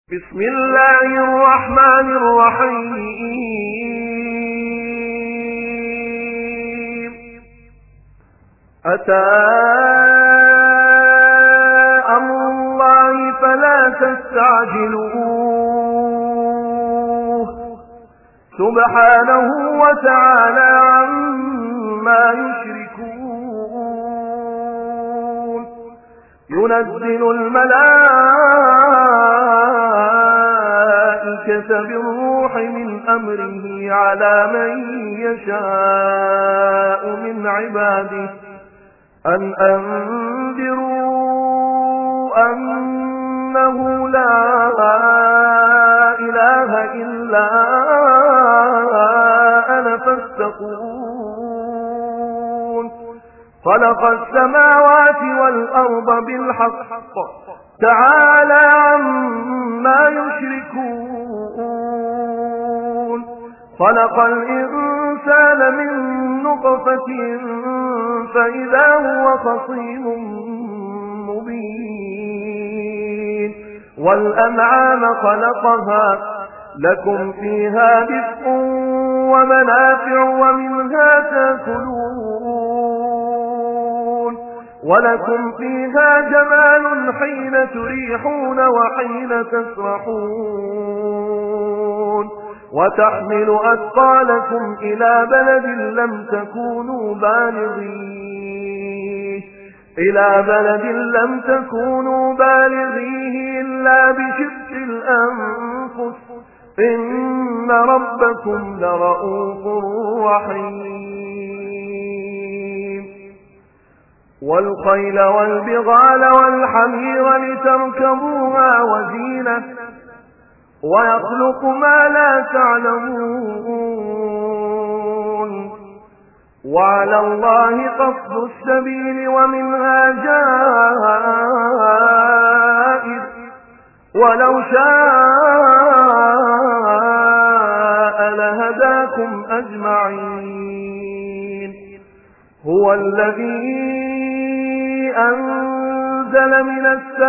بسم الله الرحمن الرحيم. أتى أمر الله فلا تستعجلوه سبحانه وتعالى عما يشركون. ينزل الملائكة بالروح من أمره على من يشاء من عباده أن أنذروا أنه لا إله إلا أنا فاتقون. خلق السماوات والأرض بالحق تعالى عما يشركون. خلق الإنسان من نطفة فإذا هو خصيم مبين. والأنعام خلقها لكم فيها دفء ومنافع ومنها تأكلون. ولكم فيها جمال حين تريحون وحين تسرحون. وتحمل أثقالكم إلى بلد لم تكونوا بالغيه إلا بشق الأنفس إن ربكم لرؤوف رحيم. والخيل والبغال والحمير لتركبوها وزينة ويخلق ما لا تعلمون. وعلى الله قصد السبيل ومنها جائر ولو شاء لهداكم أجمعين. هو الذي أنزل من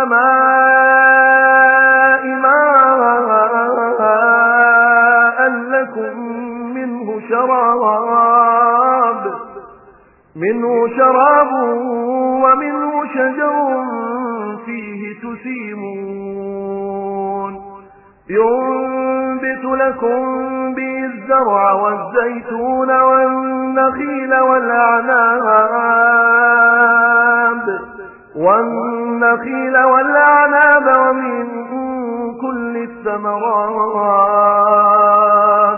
السماء ماء لكم منه شراب ومنه شجر فيه تسيمون. ينبت لكم به الزرع والزيتون والنخيل والأعناب ومن كل الثمرات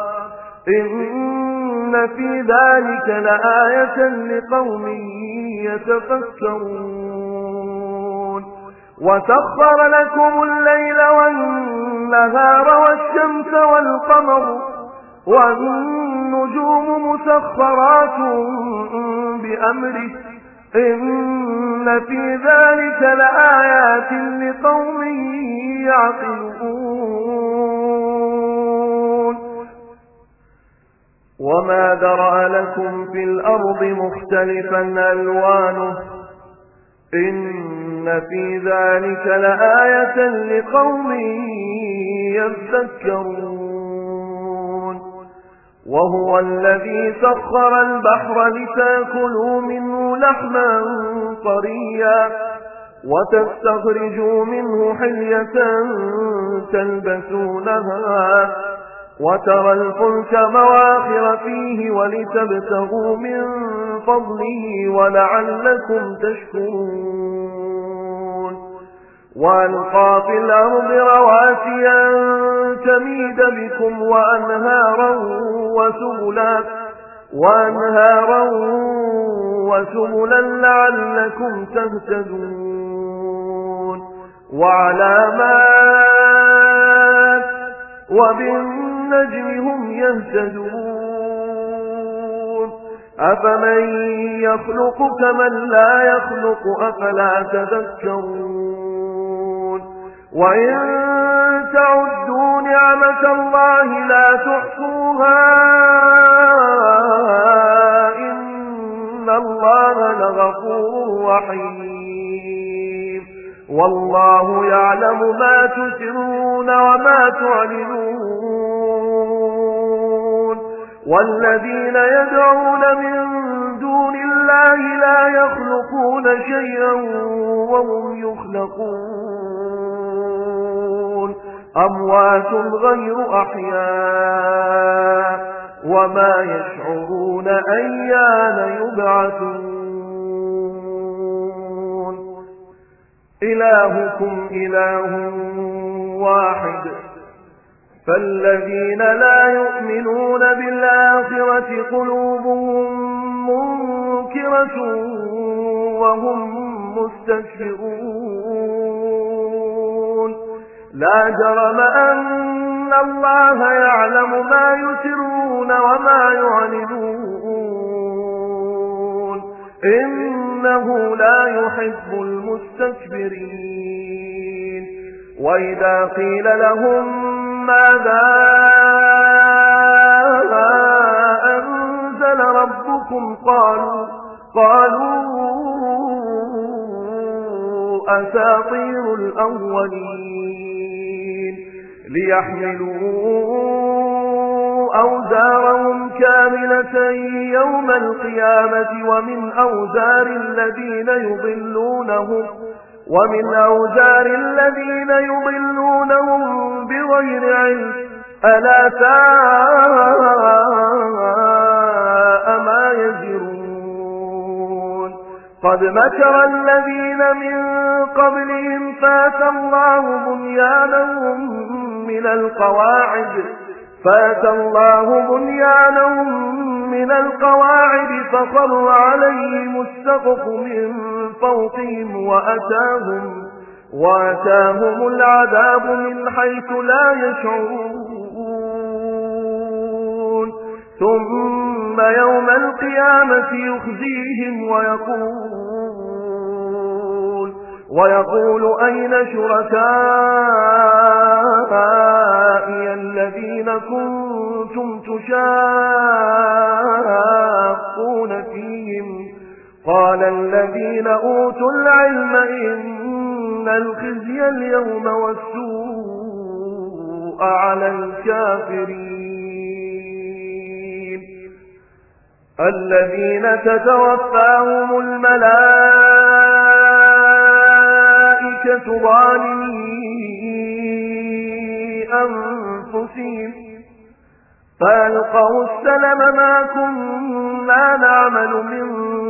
إن في ذلك لآية لقوم يتفكرون. وسخر لكم الليل والنهار والشمس والقمر والنجوم مسخرات بأمره إن في ذلك لآيات لقوم يعقلون. وما ذرأ لكم في الأرض مختلفا ألوانه إن في ذلك لآية لقوم يذكرون. وهو الذي سخر البحر لتأكلوا منه لحما طريا وتستخرجوا منه حلية تلبسونها وترى الفلك مواخر فيه ولتبتغوا من فضله ولعلكم تشكرون. وألقى في الأرض رواسي أن تميد بكم وأنهارا وسبلا لعلكم تهتدون. وعلامات وبالنجم هم يهتدون. أفمن يخلق كمن لا يخلق أفلا تذكرون. وإن تعدوا نعمة الله لا تحصوها إن الله لغفور رحيم. والله يعلم ما تسرون وما تعلنون والذين يدعون من دون الله لا يخلقون شيئا وهم يخلقون أموات غير أحياء وما يشعرون أيان يبعثون إلهكم إله واحد فالذين لا يؤمنون بالآخرة قلوبهم منكرة وهم مستكبرون لا جرم أن الله يعلم ما يسرون وما يعلنون إنه لا يحب المستكبرين وإذا قيل لهم ماذا أنزل ربكم قالوا أساطير الأولين ليحملوا أوزارهم كاملة يوم القيامة ومن أوزار الذين يضلونهم بغير علم ألا ساء ما يزرون قد مكر الذين من قبلهم فاتى الله بنيانهم من القواعد فخر عليهم السقف من فوقهم وأتاهم العذاب من حيث لا يشعرون ثم يوم القيامة يخزيهم ويقول أين شركائي الذين كنتم تشاقون فيهم قال الذين أوتوا العلم إن الخزي اليوم والسوء على الكافرين الذين تتوفاهم الملائكة ظالمي أنفسهم فألقوا السلم ما كنا نعمل من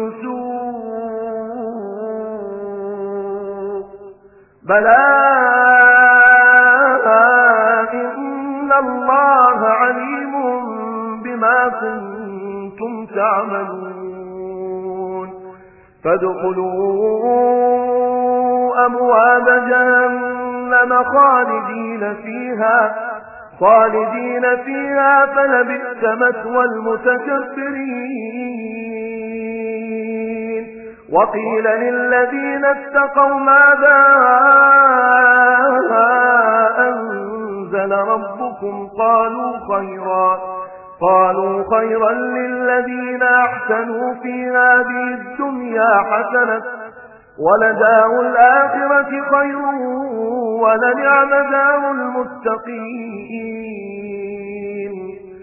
سوء بلى إن الله عليم بما كنتم تعملون فادخلوا أبواب جهنم خالدين فيها فلبئس مثوى المتكبرين وقيل للذين اتقوا ماذا أنزل ربكم قالوا خيرا للذين أحسنوا في هذه الدنيا حسنة ولدار الآخرة خير ولنعم دار المتقين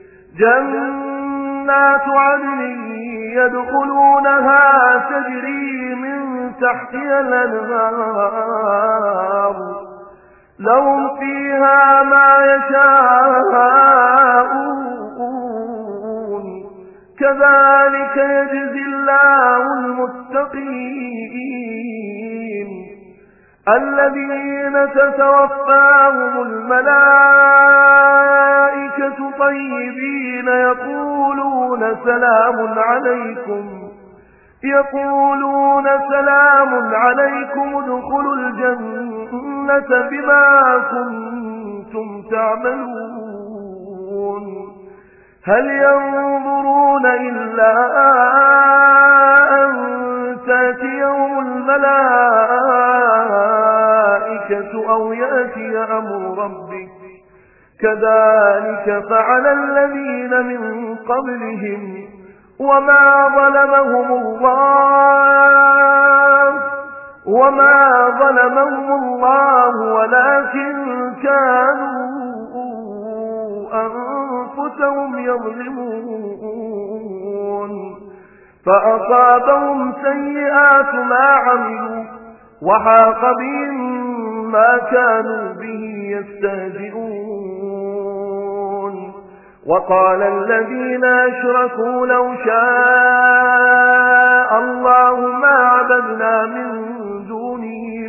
جنات عدن يدخلونها تجري من تحتها الأنهار لهم فيها ما يشاءون كذلك يجزي الله المتقين الذين تتوفاهم الملائكة طيبين يقولون سلام عليكم ادخلوا الجنة بما كنتم تعملون هل ينظرون إلا أن تأتيهم الملائكة أو يأتي أمر ربك كذلك فعل الذين من قبلهم وما ظلمهم الله وما ظلمهم الله ولكن كانوا أنفسهم يظلمون فأصابهم سيئات ما عملوا وحاق بهم ما كانوا به يستهزئون وقال الذين أشركوا لو شاء الله ما عبدنا من دونه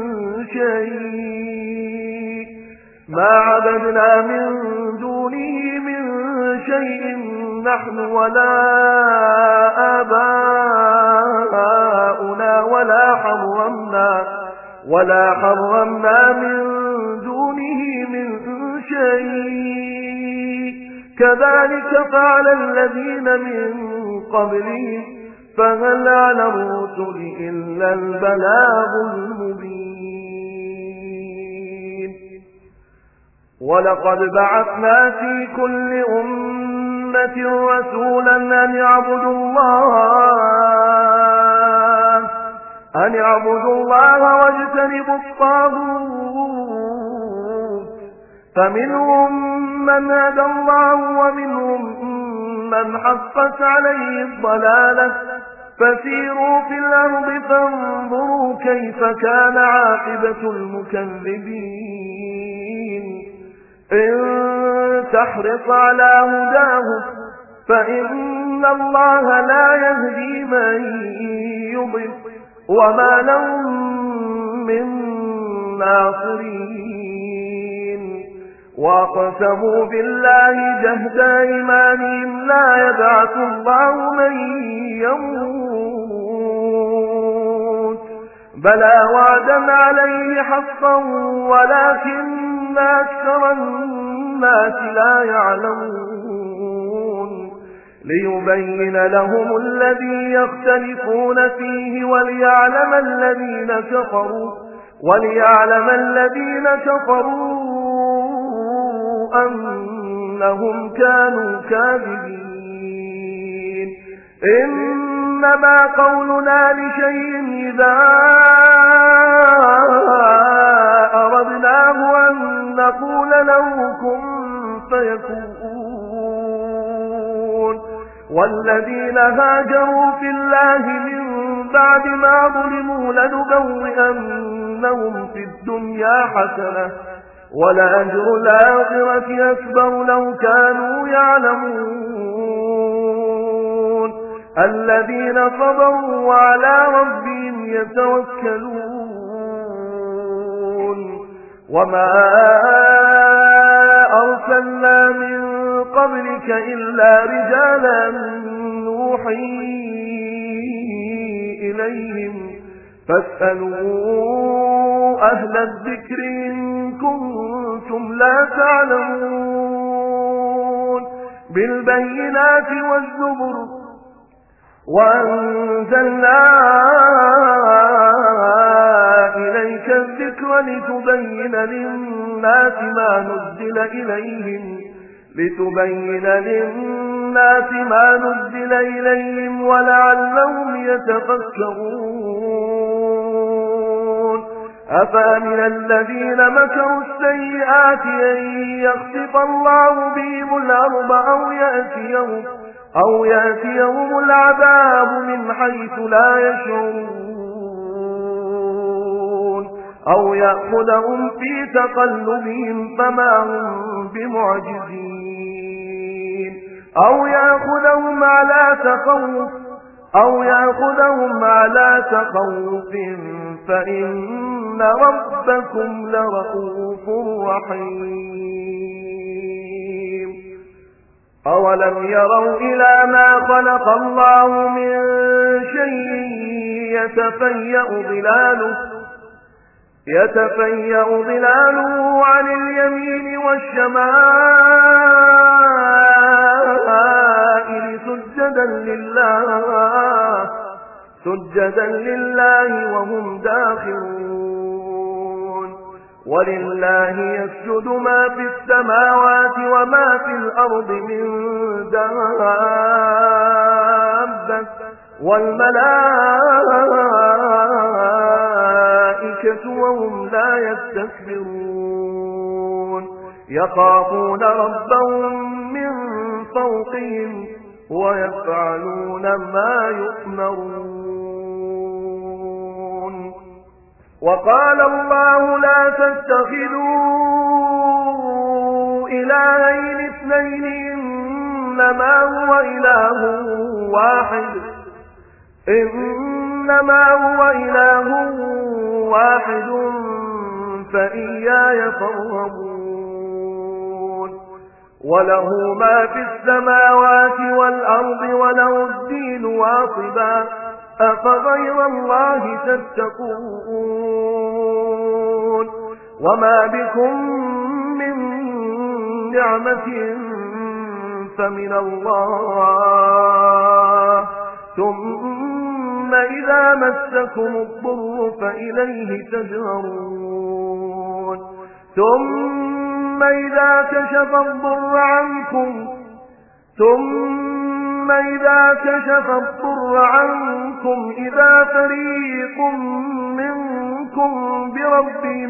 من شيء نحن ولا آباؤنا ولا حرمنا من دونه من شيء كذلك فعل الذين من قبلهم فهل على الرسل إلا البلاغ المبين ولقد بعثنا في كل أمة رسولا أن يعبدوا الله واجتنبوا الطاغوت فمنهم من هدى الله ومنهم من حقت عليه الضلالة فسيروا في الأرض فانظروا كيف كان عاقبة المكذبين إن تحرص على هداه فإن الله لا يهدي من يضل وما لهم من ناصرين وأقسموا بالله جهد أيمانهم لا يبعث الله من يموت بلى وعدا عليه حقا ولكن أكثر الناس لا يعلمون ليبين لهم الذي يختلفون فيه وليعلم الذين كفروا أنهم كانوا كاذبين إنما قولنا لشيء إذا أردناه أن نقول له كن فيكون والذين هاجروا في الله من بعد ما ظلموا لنبوئنهم في الدنيا حسنة ولأجر الآخرة أكبر لو كانوا يعلمون الذين صبروا وعلى ربهم يتوكلون وما أرسلنا من قبلك إلا رجالا نوحي إليهم فاسألوا أهل الذكر إن كنتم لا تعلمون بالبينات والزبر وأنزلنا إليك الذكر لتبين للناس ما نزل إليهم ولعلهم يتفكرون أفأمن الذين مكروا السيئات أن يخسف الله بهم الأرض أو يأتيهم العذاب من حيث لا يشعرون أو يأخذهم في تقلبهم فما هم بمعجزين أو يأخذهم على تخوف فإن ربكم لرؤوف رحيم أولم يروا إلى ما خلق الله من شيء يتفيأ ظلاله عن اليمين والشمائل سجدا لله وهم داخرون ولله يسجد ما في السماوات وما في الأرض من دابة والملائكة الملائكة وهم لا يستكبرون يخافون ربهم من فوقهم ويفعلون ما يؤمرون وقال الله لا تتخذوا إلهين اثنين إنما هو إله واحد فإياي فارهبون وله ما في السماوات والأرض وله الدين واصبا أفغير الله تتقون وما بكم من نعمة فمن الله ثم إذا مسكم الضر فإليه تجهرون ثم إذا كشف الضر عنكم إذا فريق منكم بربهم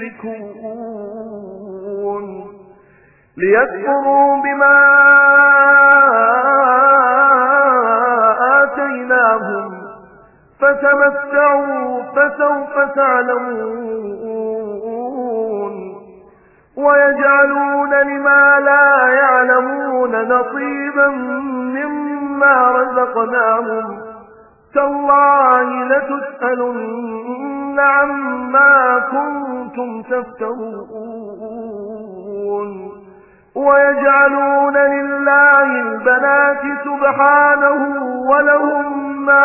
يشركون ليكفروا بما آتيناهم فتمتعوا فسوف تعلمون ويجعلون لما لا يعلمون نصيبا مما رزقناهم تالله لتسألن عما كنتم تفترون ويجعلون لله البنات سبحانه ولهم ما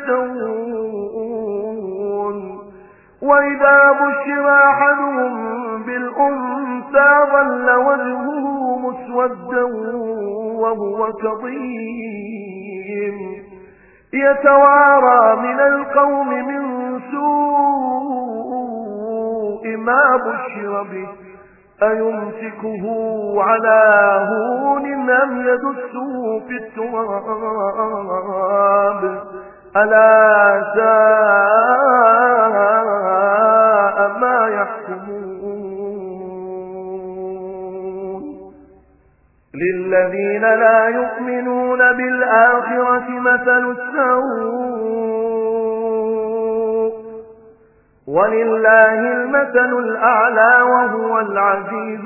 يشتهون وإذا بشر أحدهم بالأنثى ظل وجهه مسودا وهو كظيم يتوارى من القوم من سوء ما بشر به أيمسكه على هون أم يدسه في التراب ألا ساء ما يحكمون للذين لا يؤمنون بالآخرة مثل السوء ولله المثل الأعلى وهو العزيز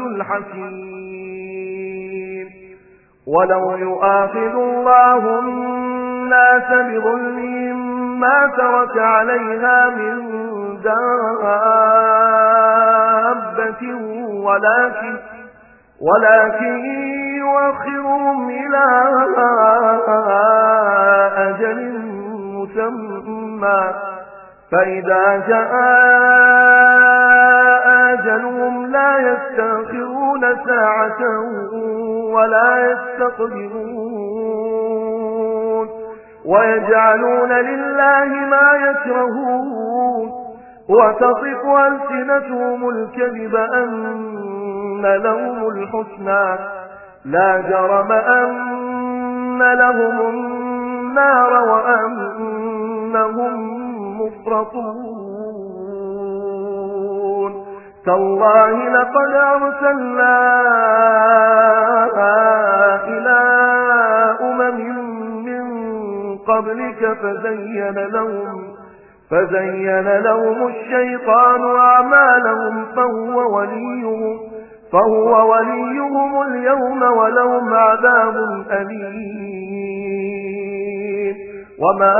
الحكيم ولو يؤاخذ الله الناس بظلمهم ما ترك عليها من دابة ولكن يؤخرهم إلى أجل مسمى فإذا جاء أجلهم لا يستأخرون ساعة ولا يستقدمون ويجعلون لله ما يكرهون وتصف ألسنتهم الكذب أن لهم الحسنى لا جرم أن لهم النار وأنهم مفرطون تالله لقد أرسلنا إلى أمم من قبلك فزين لهم الشيطان أعمالهم فهو وليهم اليوم ولهم عذاب أليم وما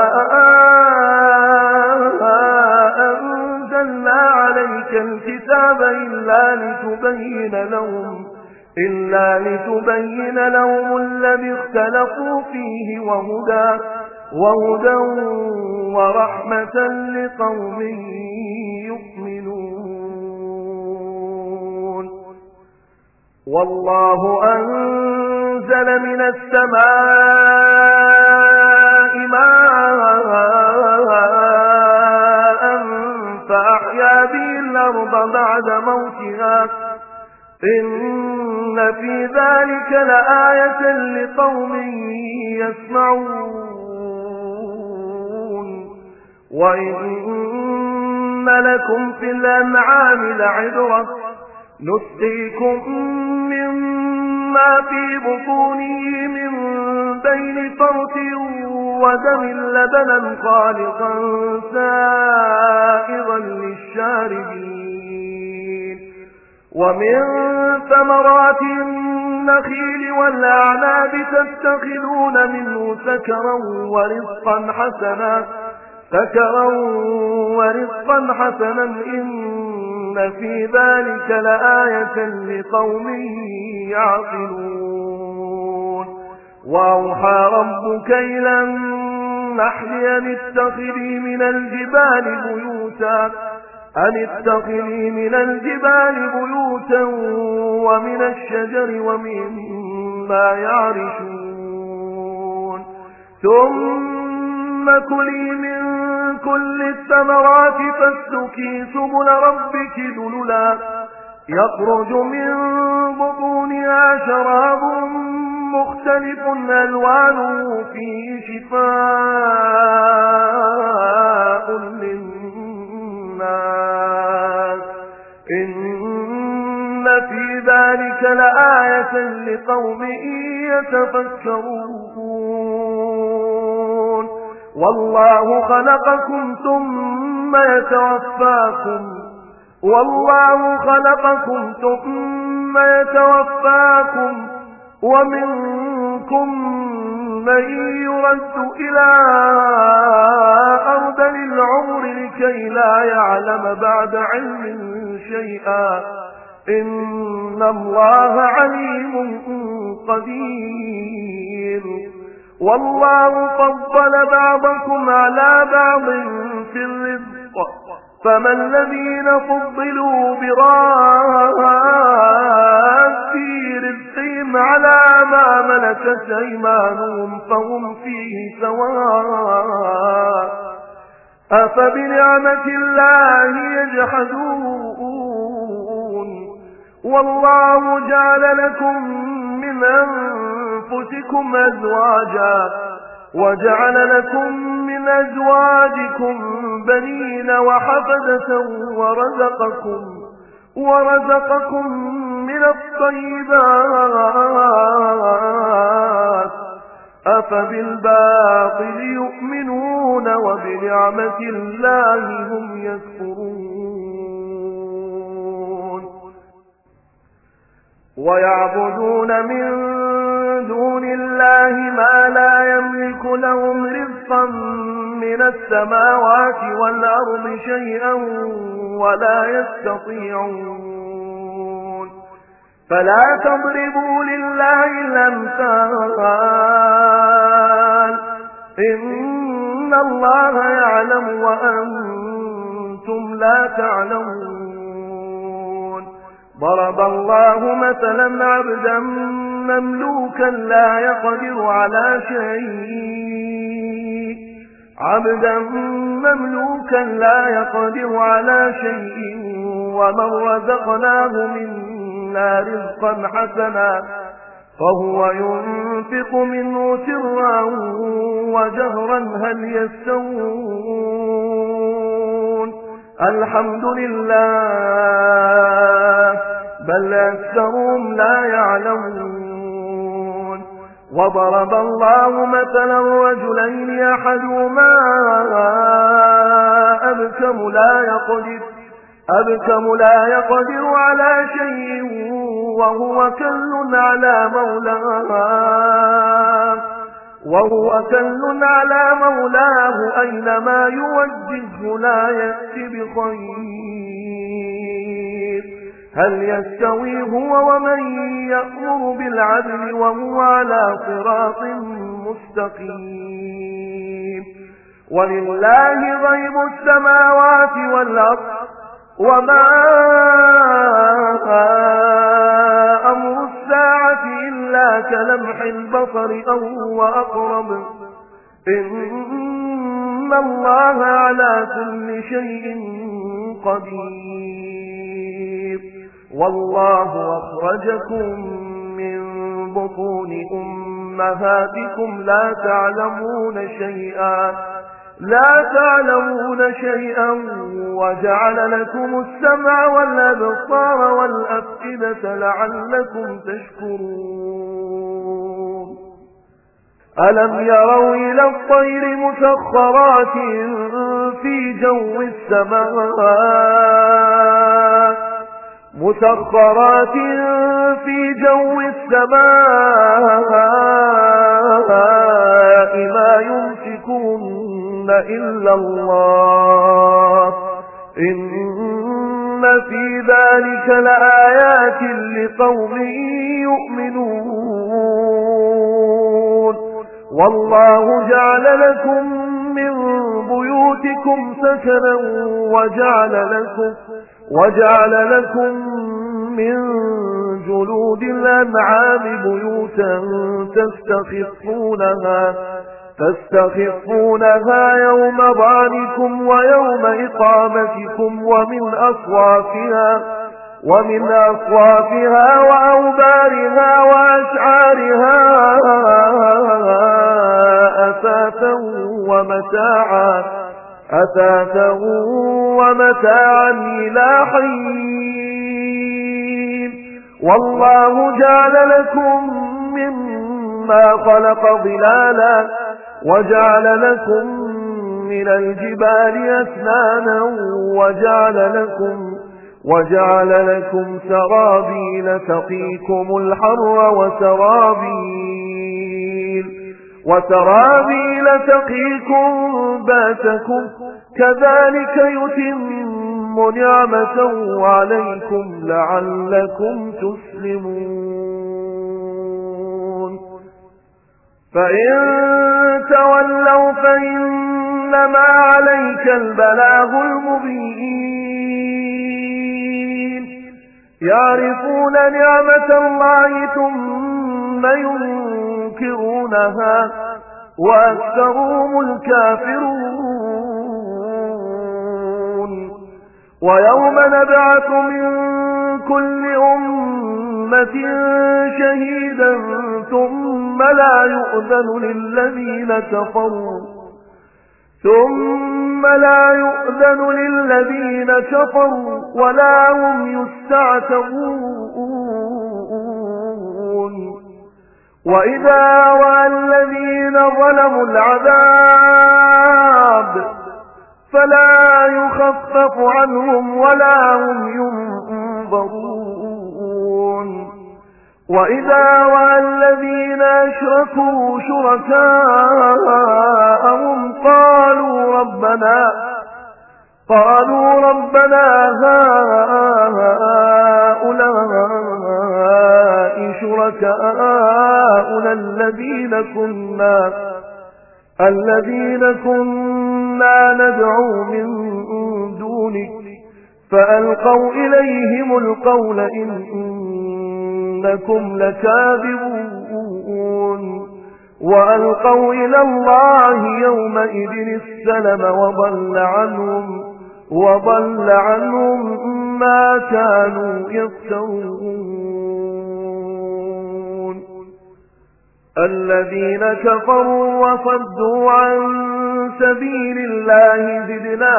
أنزلنا عليك الكتاب إلا لتبين لهم الذي اختلفوا فيه وهدى ورحمة لقوم يؤمنون والله أنزل من السماء ماء فأحيا به الأرض بعد موتها إن في ذلك لآية لقوم يسمعون وإن لكم في الأنعام لعبرة نسقيكم مما في بطونه من بين فرث ودم لبنا خالصا سائغا للشاربين ومن ثمرات النخيل والأعناب تتخذون منه سكرا ورزقا حسنا إن في ذلك لآية لقوم يعقلون وأوحى ربك إلى النحل أن اتخذي من الجبال بيوتا ومن الشجر ومما يعرشون ثم كلي من كل الثمرات فاسلكي سبل ربك ذللا يخرج من بطونها شراب مختلف ألوانه فيه شفاء للناس إن في ذلك لآية لقوم يتفكرون والله خلقكم ثم يتوفاكم ومنكم من يرد إلى أرذل العمر لكي لا يعلم بعد علم شيئا إن الله عليم قدير والله فضل بعضكم على بعض في الرزق فما الذين فضلوا براد رزقهم على ما ملكت أيمانهم فهم فيه سواء أفبنعمة الله يجحدون والله جعل لكم من أنفسكم أزواجا وجعل لكم من أزواجكم بنين وحفدة ورزقكم من الطيبات أفبالباطل يؤمنون وبنعمة الله هم يكفرون ويعبدون من دون الله ما لا يملك لهم رزقا من السماوات والأرض شيئا ولا يستطيعون فلا تضربوا لله الأمثال إن الله يعلم وأنتم لا تعلمون ضرب الله مثلا عبدا مملوكا لا يقدر على شيء ومن رزقناه منا رزقا حسنا فهو ينفق منه سرا وجهرا هل يستوون الحمد لله بل أكثرهم لا يعلمون وضرب الله مثلا رجلين أحدهما أبكم لا يقدر على شيء وهو كل على مولاه أينما يوجهه لا يأتي بخير هل يستوي هو ومن يأمر بالعدل وهو على صراط مستقيم ولله غيب السماوات والأرض وما أمر الساعة إلا كلمح البصر أو هو أقرب إن الله على كل شيء قدير والله أخرجكم من بطون أمهاتكم لا تعلمون شيئا لا تعلمون شيئا وجعل لكم السمع والأبصار والأفئدة لعلكم تشكرون ألم يروا إلى الطير مسخرات في جو السماء ما يمسكون إلا الله إن في ذلك لآيات لقوم يؤمنون والله جعل لكم من بيوتكم سكنا وجعل لكم من جلود الأنعام بيوتا تستخفونها يوم ظعنكم ويوم إقامتكم ومن أصوافها وأوبارها وأشعارها أثاثا ومتاعا إلى حين والله جعل لكم مما خلق ظلالا وجعل لكم من الجبال أكنانا وجعل لكم سرابيل تقيكم الحر وسرابيل تقيكم باسكم كذلك يتم نعمته عليكم لعلكم تسلمون فإن تولوا فإنما عليك البلاغ المبين يعرفون نعمة الله ثم ينكرونها وأكثرهم الكافرون ويوم نبعث من كل أمة شهيدا ثم لا يؤذن للذين كفروا ولا هم يستعتبون وإذا رأى الذين ظلموا العذاب فلا يخفف عنهم ولا هم ينظرون وإذا رأى الذين أشركوا شركاءهم قالوا ربنا هؤلاء شركاؤنا الذين كنا ندعو من دونك فألقوا إليهم القول إنكم لكاذبون وألقوا إلى الله يومئذ السلم وضل عنهم ما كانوا يفترون الذين كفروا وصدوا عن سبيل الله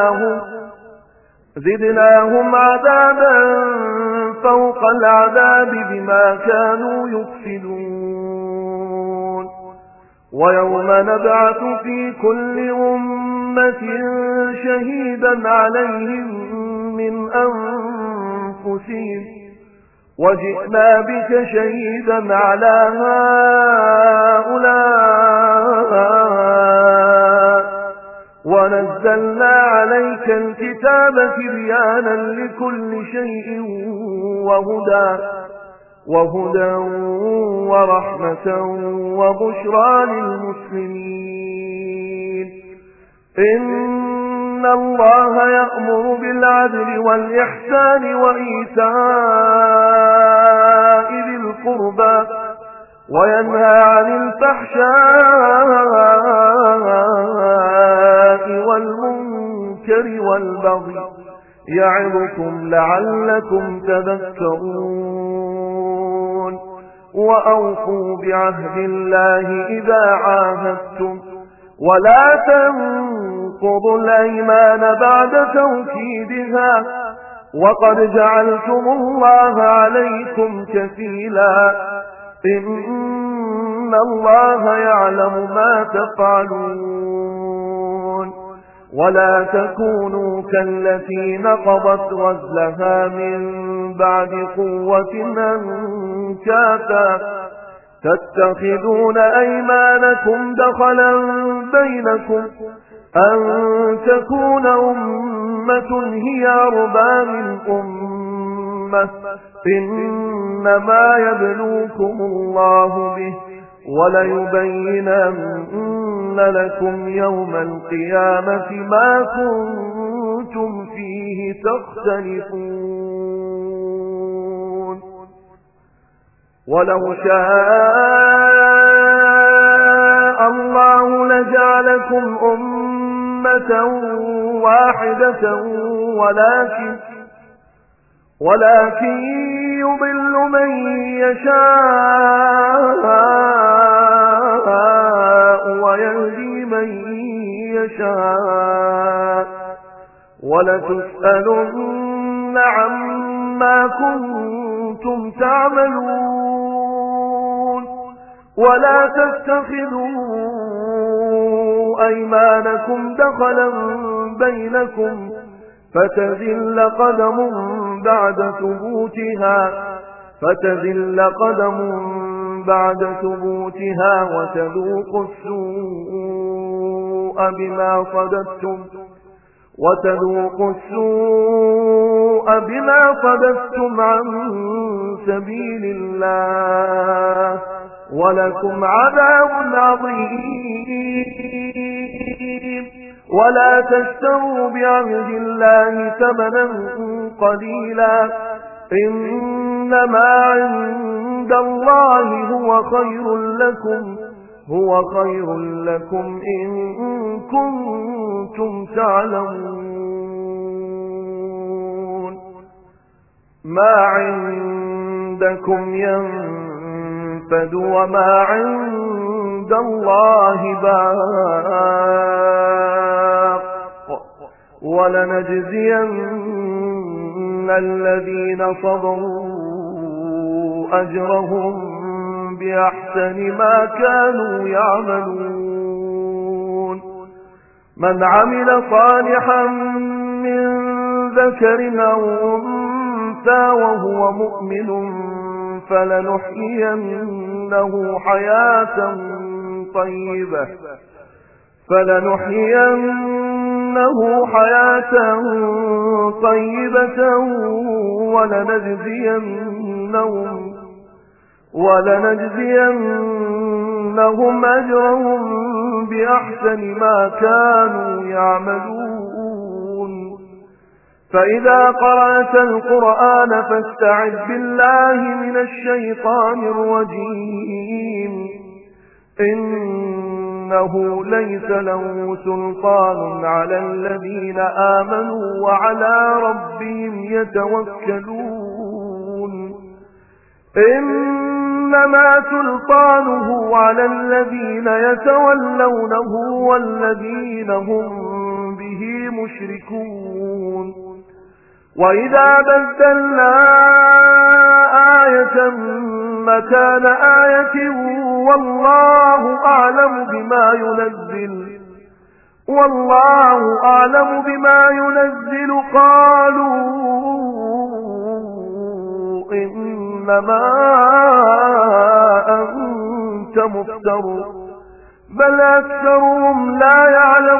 زدناهم عذابا فوق العذاب بما كانوا يفسدون ويوم نبعث في كل أمة شهيدا عليهم من أنفسهم وجئنا بك شهيدا على هؤلاء ونزلنا عليك الكتاب تبيانا لكل شيء وهدى ورحمة وبشرى للمسلمين إن الله يأمر بالعدل والإحسان وإيتاء ذي القربى وينهى عن الفحشاء والمنكر والبغي يعظكم لعلكم تذكرون وأوفوا بعهد الله إذا عاهدتم ولا تنقضوا تنقضوا الأيمان بعد توكيدها وقد جعلتم الله عليكم كفيلا إن الله يعلم ما تفعلون ولا تكونوا كالتي نقضت غزلها من بعد قوة أنكاثا تتخذون أيمانكم دخلا بينكم أن تكون أمة هي أربى من أمة إنما يبلوكم الله به وليبينن لكم يوم القيامة ما كنتم فيه تختلفون ولو شاء الله لجعلكم أمة واحدة ولكن يضل من يشاء ويهدي من يشاء ولتسألن عما كنتم تعملون ولا تتخذوا أيمانكم دخلا بينكم فتذل قدم بعد ثبوتها وتذوقوا السوء بما صددتم عن سبيل الله ولكم عذاب عظيم ولا تشتروا بعهد الله ثمنا قليلا إنما عند الله هو خير لكم إن كنتم تعلمون ما عندكم ينفد وما عند الله باق ولنجزين الذين صبروا أجرهم بأحسن ما كانوا يعملون من عمل صالحا من ذكر أو أنثى وهو مؤمن فلنحيينه حياة طيبة ولنجزينهم أجرهم بأحسن ما كانوا يعملون فإذا قرأت القرآن فاستعذ بالله من الشيطان الرجيم إنه ليس له سلطان على الذين آمنوا وعلى ربهم يتوكلون إنما سلطانه على الذين يتولونه والذين هم به مشركون وإذا بدلنا آية مكان آية والله أعلم بما ينزل قالوا إنما أنت مفتر بل أكثرهم لا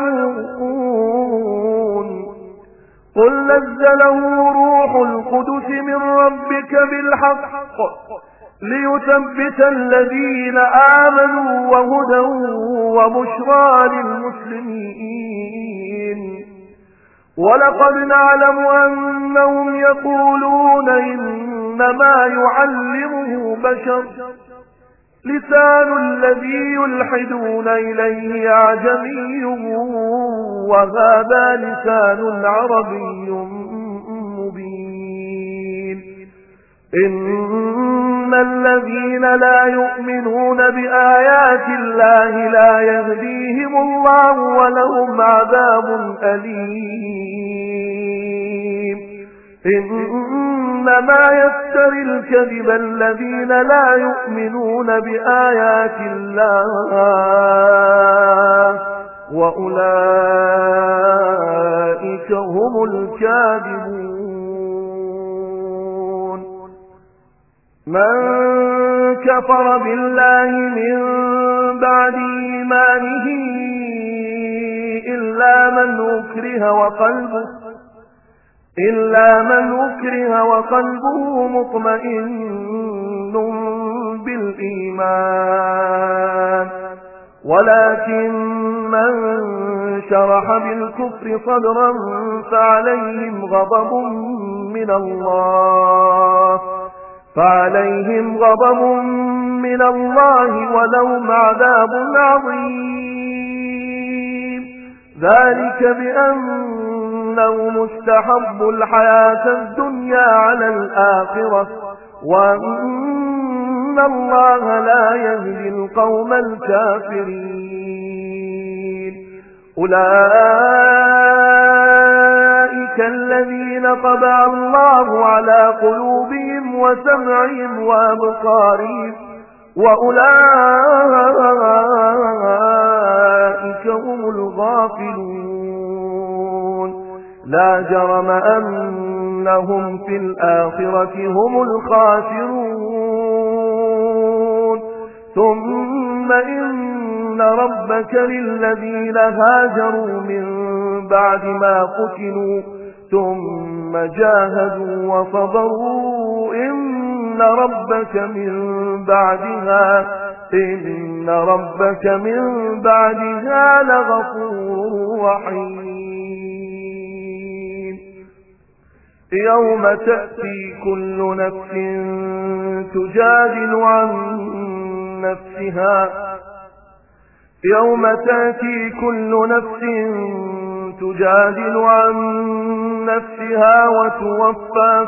يعلمون قل نزله روح القدس من ربك بالحق ليثبت الذين آمنوا وهدى وبشرى للمسلمين ولقد نعلم أنهم يقولون إنما يعلمه بشر لسان الذي يلحدون إليه أعجمي وهذا لسان عربي مبين إن الذين لا يؤمنون بآيات الله لا يهديهم الله ولهم عذاب أليم إنما يفتري الكذب الذين لا يؤمنون بآيات الله وأولئك هم الكاذبون من كفر بالله من بعد إيمانه إلا من أكره وقلبه مطمئن بالإيمان ولكن من شرح بالكفر صدرا فعليهم غضب من الله ولهم عذاب عظيم ذلك بأنه مستحب الحياة الدنيا على الآخرة وأن الله لا يهدي القوم الكافرين أولئك الذين طبع الله على قلوبهم وسمعهم وأبصارهم وأولئك هم الغافلون لا جرم أنهم في الآخرة هم الخاسرون ثم إن ربك للذين هاجروا من بعد ما فتنوا ثم جاهدوا وصبروا إن ربك من بعدها لغفور رحيم يوم تأتي كل نفس تجادل عن نفسها وتوفى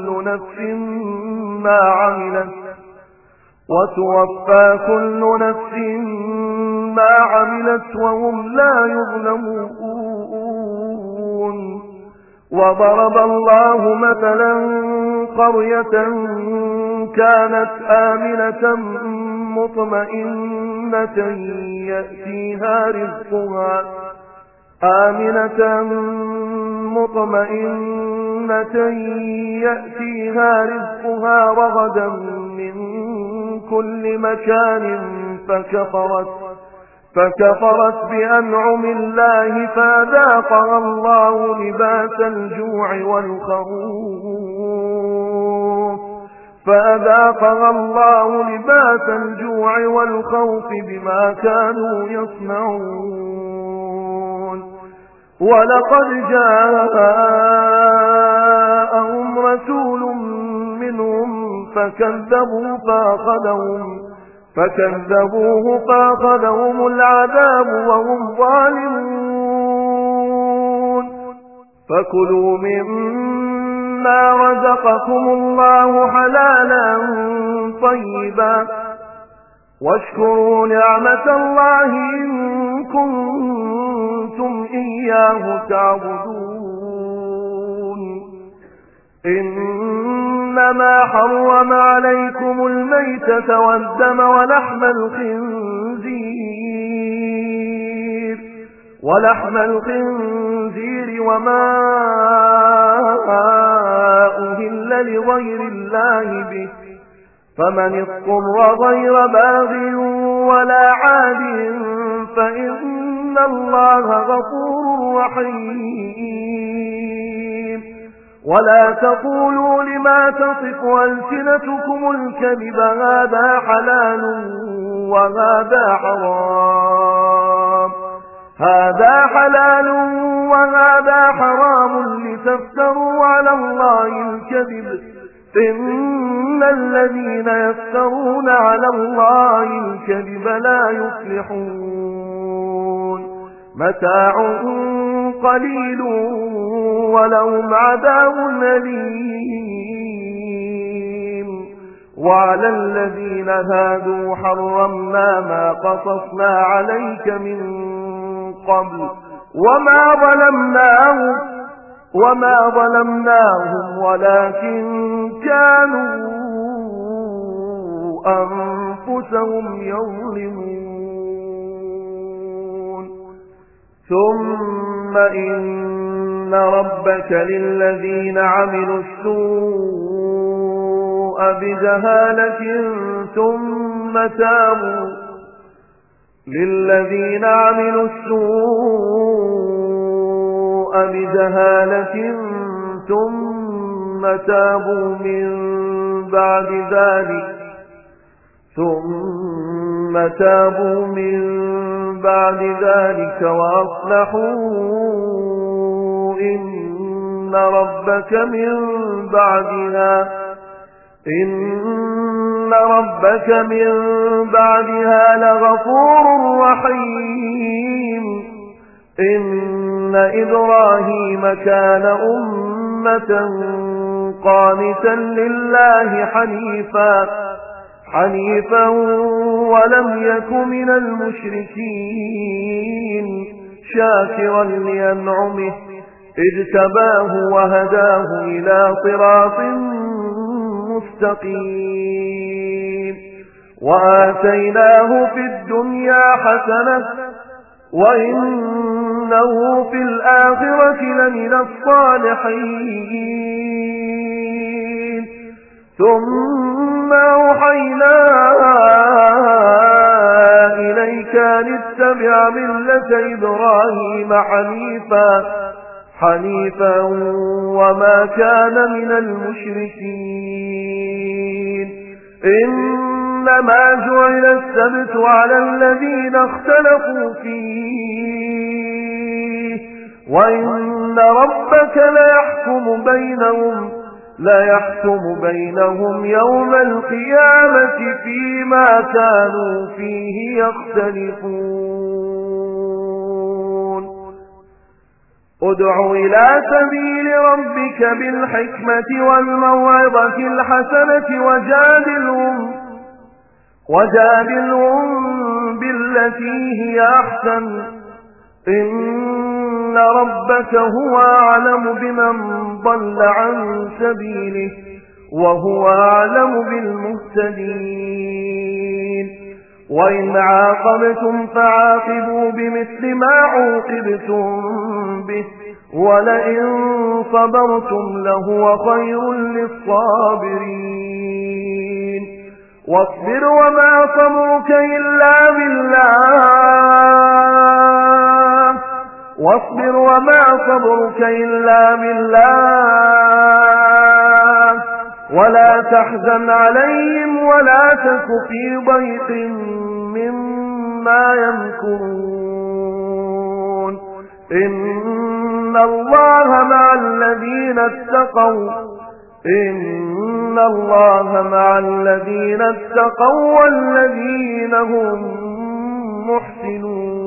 كل نفس ما عملت وهم لا يظلمون وضرب الله مثلا قرية كانت آمنة مطمئنة يأتيها رزقها رغدا من كل مكان فكفرت بأنعم الله فأذاقها الله لباس الجوع والخوف بما كانوا يصنعون ولقد جاءهم رسول منهم فكذبوه فأخذهم العذاب وهم ظالمون فكلوا مما رزقكم الله حلالا طيبا واشكروا نعمة الله إن كنتم إياه تعبدون إنما حرم عليكم الميتة والدم ولحم الخنزير وما أهل لغير الله به فمن اضطر غير باغ ولا عاد فإن الله غفور رحيم ولا تقولوا لما تصف ألسنتكم الكذب هذا حلال وهذا حرام لتفتروا على الله الكذب إن الذين يفترون على الله الكذب لا يفلحون متاع قليل ولهم عذاب أليم وعلى الذين هادوا حرمنا ما قصصنا عليك من قبل وما ظلمناهم ولكن كانوا أنفسهم يظلمون ثم إن ربك للذين عملوا السوء بجهالة ثم تابوا من بعد ذلك وأصلحوا إن ربك من بعدها لغفور رحيم إن إبراهيم كان أمة قانتا لله حنيفا ولم يك من المشركين شاكرا لأنعمه اجتباه وهداه إلى صراط مستقيم وآتيناه في الدنيا حسنة وإنه في الآخرة لمن الصالحين ثم أوحينا إليك أن اتبع ملة إبراهيم حنيفا وما كان من المشركين إنما جعل السبت على الذين اختلفوا فيه وإن ربك ليحكم بينهم يوم القيامة فيما كانوا فيه يختلفون ادع إلى سبيل ربك بالحكمة والموعظة الحسنة وجادلهم بالتي هي أحسن إن ربك هو أعلم بمن ضل عن سبيله وهو أعلم بالمهتدين وإن عاقبتم فعاقبوا بمثل ما عوقبتم به ولئن صبرتم لهو خير للصابرين واصبر وما صبرك إلا بالله ولا تحزن عليهم ولا تك في ضيق مما يمكرون إن الله مع الذين اتقوا والذين هم محسنون